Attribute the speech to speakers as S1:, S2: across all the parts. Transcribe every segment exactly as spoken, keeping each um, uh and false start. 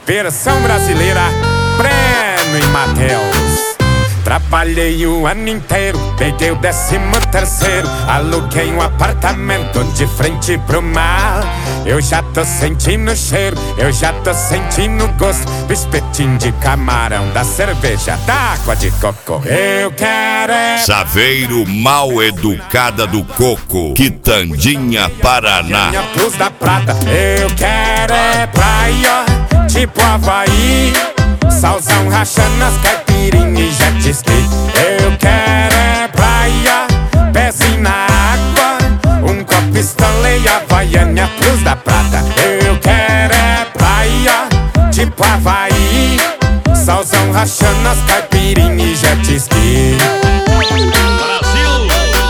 S1: Versão brasileira, Breno e Matheus. Trabalhei o ano inteiro, peguei o décimo terceiro, aluguei um apartamento de frente pro mar. Eu já tô sentindo o cheiro, eu já tô sentindo o gosto do espetinho de camarão, da cerveja, da água de coco. Eu quero é
S2: Saveiro Mal Educada do Coco, Quitandinha, Paraná.
S1: Minha Plus da Prata. Eu quero é praia, tipo Havaí, salzão rachando as caipirinhas e jet ski. Eu quero é praia, pezinho na água, um copo Stanley, Havaiana, Plus da Prata. Eu quero é praia, tipo Havaí, salzão rachando as caipirinhas e jet ski.
S3: Brasil!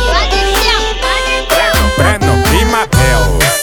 S1: Breno e Matheus.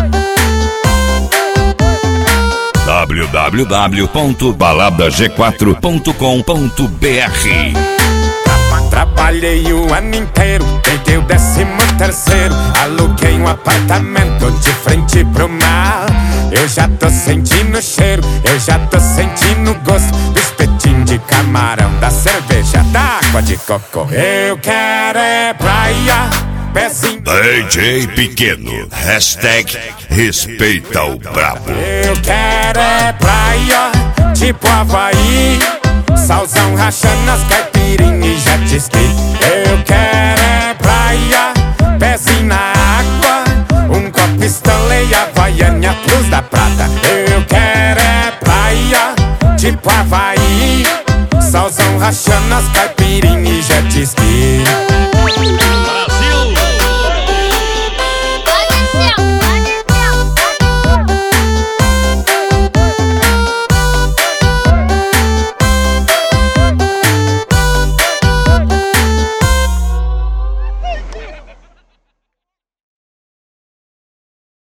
S2: w w w ponto balada g quatro ponto com ponto b r.
S1: Trabalhei o ano inteiro, peguei o décimo terceiro, aluguei um apartamento de frente pro mar. Eu já tô sentindo o cheiro, eu já tô sentindo o gosto do espetinho de camarão, da cerveja, da água de coco. Eu quero é praia, pezinho
S2: D J Pequeno, hashtag respeita o brabo.
S1: Eu quero é praia, tipo Havaí, salzão rachando as caipirinhas e jet ski. Eu quero é praia, pezinho na água, um copo Stanley, Havaiana, Plus da Prata. Eu quero é praia, tipo Havaí, salzão rachando as caipirinhas e jet ski.